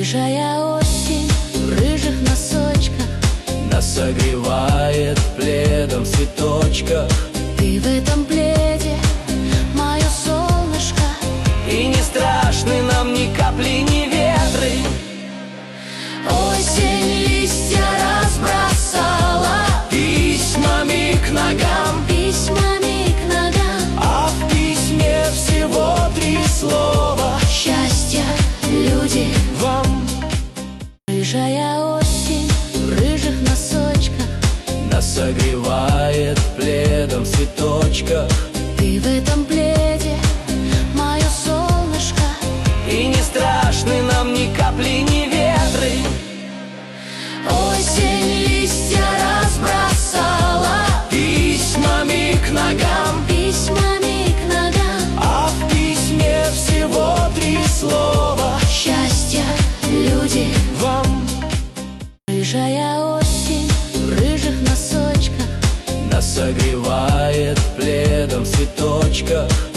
Рыжая осень в рыжих носочках нас согревает пледом в цветочках. Ты в этом пледе мое солнышко, И не страшны нам ни капли, ни ветры. осень листья разбросала Письмами к ногам, письмами к ногам. а в письме всего 3 слова: Счастья, люди, вам. рыжая осень в рыжих носочках Нас согревает пледом в цветочках. Ты в этом пледе мое солнышко, И не страшны нам ни капли, ни ветры. осень листья разбросала Письмами к ногам, письмами к ногам. а в письме всего 3 слова: Счастья, люди, вам. рыжая осень в рыжих носочках Нас согревает пледом в цветочках.